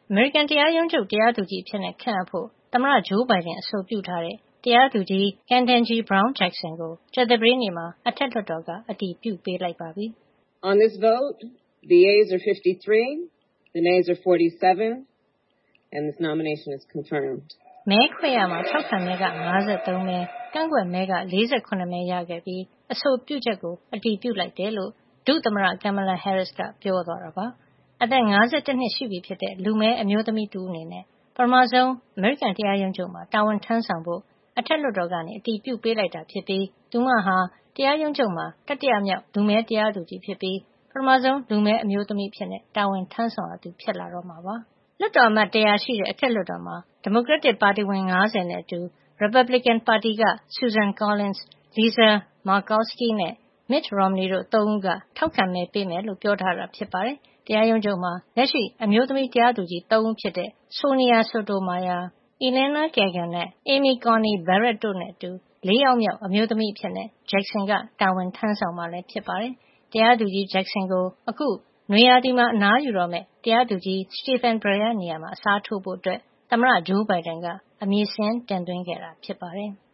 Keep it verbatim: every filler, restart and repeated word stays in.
အမေရိကန်တရားရုံးချုပ်တရားသူကြီးအဖြစ်ခန့်အပ်ဖို့သမ္မတဂျိုးဘိုင်ဒန်အဆိုပြုထားတဲ့တရားသူကြီး Ketanji Brown Jackson ကိုကြာသပတေးနေ့မှာအထက်လွှတ်တော်ကအတည်ပြုပေးလိုက်ပါပြီ။ On this vote, the yeas are fifty-three, the nays are forty-seven, and this nomination is confirmed. မဲခွဲရမှာထောက်ခံမဲက၅၃မဲကန့်ကွက်မဲက၄၇မဲရခဲ့ပြီးအဆိုပြုချက်ကိုအတည်ပြုလိုက်တယ်လို့ဒုသမ္မတ Kamala Harris ကပြောသွားတာပါ။အသက်၅၁နှစ်ရှိပြီဖြစ်တဲ့လူမည်းအမျိုးသမီးတူအနေနဲ့ပထမဆုံးအမေရိကန်တရားရုံးချုပ်မှာတာဝန်ထမ်းဆောင်ဖို့အထက်လွှတ်တော်ကနေအတည်ပြုပေးလိုက်တာဖြစ်ပြီးသူမဟာတရားရုံးချုပ်မှာတတိယမြောက်လူမည်းတရားသူကြီးဖြစ်ပြီးပထမဆုံးလူမည်းအမျိုးသမီးဖြစ်တာဝန်ထမ်းဆောင်ရသူဖြစ်လာတော့မှာပါ။လွှတ်တော်အမတ်တရာရှိတဲ့အထက်လွှတ်တော်မှာဒီမိုကရက်တစ်ပါတီဝင်၅၀နဲ့အတူ Republican ပါတီက Susan Collins, Lisa Murkowski နဲ့ Mitt Romney တို့သုံးဦးကထောက်ခံမဲပေးမယ်လို့ပြောထားတာဖြစ်ပါတယ်။တရားရုံးချုပ်မှာလက်ရှိအမျိုးသမီးတရားသူကြီးသုံးဦးဖြစ်တဲ့ Sonia Sotomayor, Elena Kagan နဲ့ Amy Coney Barrett တို့နဲ့အတူလေးယောက်မြောက်အမျိုးသမီးအဖြစ် Jackson ကတာဝန်ထမ်းဆောင်မှာဖြစ်ပါတယ်။တရားသူကြီး Jackson ကိုအခုနွေရာသီမှာအနားယူတော့မယ့်တရားသူကြီး Stephen Breyer နေရာမှာအစားထိုးဖို့သမ္မတဂျိုးဘိုင်ဒန်ကအမည်စာရင်းတင်သွင်းခဲ့တာဖြစ်ပါတယ်။